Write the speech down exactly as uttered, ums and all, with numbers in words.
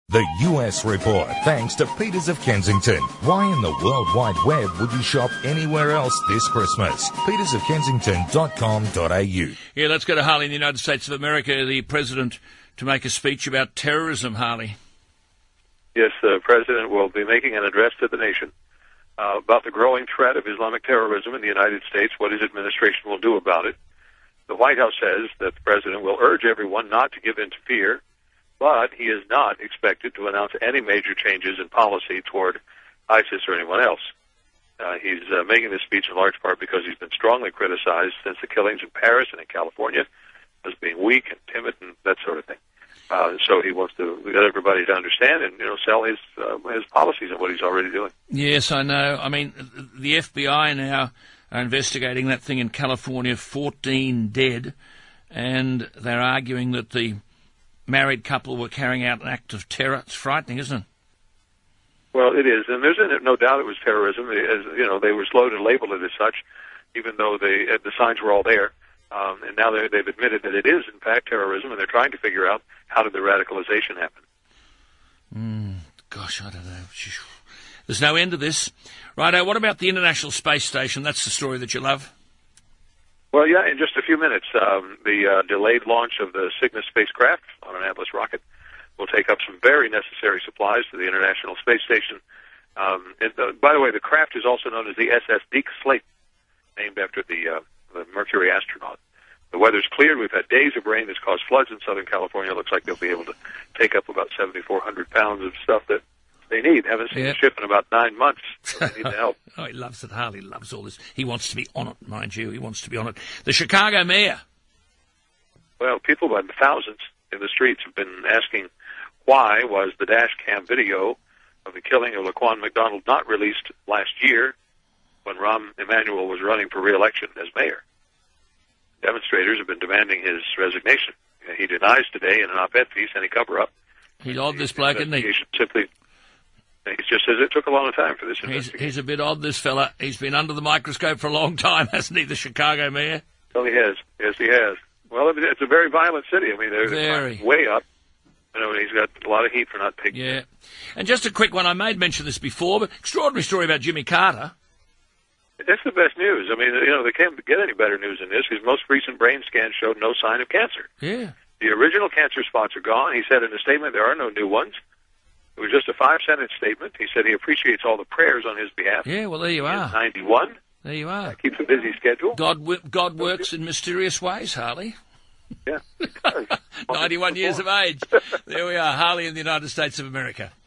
The U S Report, thanks to Peters of Kensington. Why in the World Wide Web would you shop anywhere else this Christmas? peters of kensington dot com dot a u. Yeah, let's go to Harley in the United States of America, the President, to make a speech about terrorism, Harley. Yes, the President will be making an address to the nation uh, about the growing threat of Islamic terrorism in the United States, what his administration will do about it. The White House says that the President will urge everyone not to give in to fear, but he is not expected to announce any major changes in policy toward ISIS or anyone else. Uh, he's uh, making this speech in large part because he's been strongly criticized since the killings in Paris and in California as being weak and timid and that sort of thing. Uh, so he wants to get everybody to understand and, you know, sell his uh, his policies and what he's already doing. Yes, I know. I mean, the F B I now are investigating that thing in California, fourteen dead, and they're arguing that the married couple were carrying out an act of terror. It's frightening, isn't it? Well, it is, and there's no doubt it was terrorism. As you know, they were slow to label it as such, even though they, the signs were all there. Um, and now they've admitted that it is, in fact, terrorism, and they're trying to figure out how did the radicalization happen. Mm, gosh, I don't know. There's no end to this. Righto, what about the International Space Station? That's the story that you love. Well, yeah, in just a few minutes, um, the uh, delayed launch of the Cygnus spacecraft on an Atlas rocket will take up some very necessary supplies to the International Space Station. Um, and, uh, by the way, the craft is also known as the S S Deke Slate, named after the, uh, the Mercury astronaut. The weather's cleared. We've had days of rain that's caused floods in Southern California. It looks like they'll be able to take up about seventy-four hundred pounds of stuff that they need. Haven't seen yeah. a ship in about nine months. So they need the help. Oh, he loves it. Harley loves all this. He wants to be on it, mind you. He wants to be on it. The Chicago mayor. Well, people by the thousands in the streets have been asking why was the dash cam video of the killing of Laquan McDonald not released last year when Rahm Emanuel was running for re-election as mayor. Demonstrators have been demanding his resignation. He denies today in an op-ed piece any cover-up. He's odd, this bloke, isn't he? Simply, he just says it took a long time for this he's, investigation. he's a bit odd, this fella. He's been under the microscope for a long time, hasn't he, the Chicago mayor? Well, he has. Yes, he has. Well, it's a very violent city. I mean, they're very. way up. You know, he's got a lot of heat for not taking Yeah. And just a quick one. I made mention of this before, but extraordinary story about Jimmy Carter. That's the best news. I mean, you know, they can't get any better news than this. His most recent brain scan showed no sign of cancer. Yeah. The original cancer spots are gone. He said in a statement there are no new ones. It was just a five-sentence statement. He said he appreciates all the prayers on his behalf. Yeah, well, there you are. ninety-one. There you are. Keeps a busy schedule. God, God works in mysterious ways, Harley. Yeah. ninety-one years of age. There we are, Harley in the United States of America.